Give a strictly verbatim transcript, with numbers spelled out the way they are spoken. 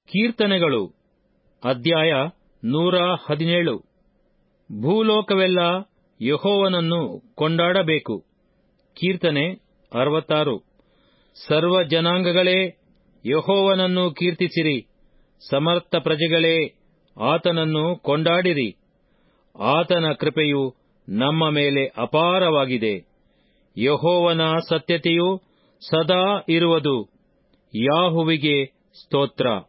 ಕೀರ್ತನೆಗಳು ಅಧ್ಯಾಯ ನೂರ ಹದಿನೇಳು. ಭೂಲೋಕವೆಲ್ಲ ಯೆಹೋವನನ್ನು ಕೊಂಡಾಡಬೇಕು. ಕೀರ್ತನೆ ಅರವತ್ತಾರು. ಸರ್ವ ಜನಾಂಗಗಳೇ, ಯೆಹೋವನನ್ನು ಕೀರ್ತಿಸಿರಿ. ಸಮರ್ಥ ಪ್ರಜೆಗಳೇ, ಆತನನ್ನು ಕೊಂಡಾಡಿರಿ. ಆತನ ಕೃಪೆಯು ನಮ್ಮ ಮೇಲೆ ಅಪಾರವಾಗಿದೆ. ಯೆಹೋವನ ಸತ್ಯತೆಯು ಸದಾ ಇರುವುದು. ಯಾಹುವಿಗೆ ಸ್ತೋತ್ರ.